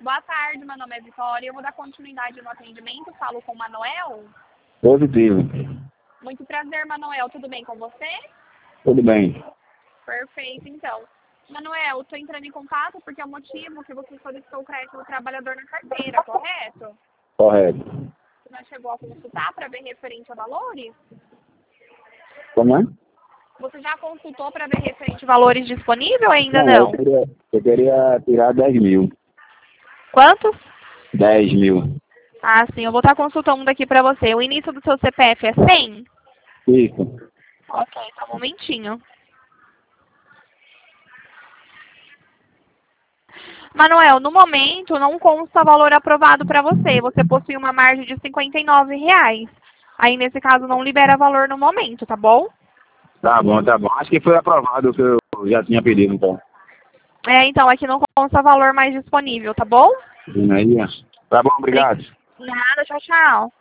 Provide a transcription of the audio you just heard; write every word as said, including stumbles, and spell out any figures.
Boa tarde, meu nome é Vitória. Eu vou dar continuidade no atendimento. Falo com o Manuel. Positivo. Muito prazer, Manuel. Tudo bem com você? Tudo bem. Perfeito, então. Manuel, estou entrando em contato porque é o motivo que você solicitou o crédito do trabalhador na carteira, correto? Correto. Você não chegou a consultar para ver referente a valores? Como é? Você já consultou para ver referente a valores disponíveis ou ainda Não, não? Eu, queria, eu queria tirar dez mil. Quantos? dez mil. Ah, sim, eu vou estar consultando aqui para você. O início do seu C P F é cem? Isso. Ok, só um momentinho. Manuel, no momento não consta valor aprovado para você. Você possui uma margem de cinquenta e nove reais. Aí, nesse caso, não libera valor no momento, tá bom? Tá bom, tá bom. Acho que foi aprovado o que eu já tinha pedido, então. É, então, aqui não consta valor mais disponível, tá bom? Aí, ó. Tá bom, obrigado. Nada, tchau, tchau.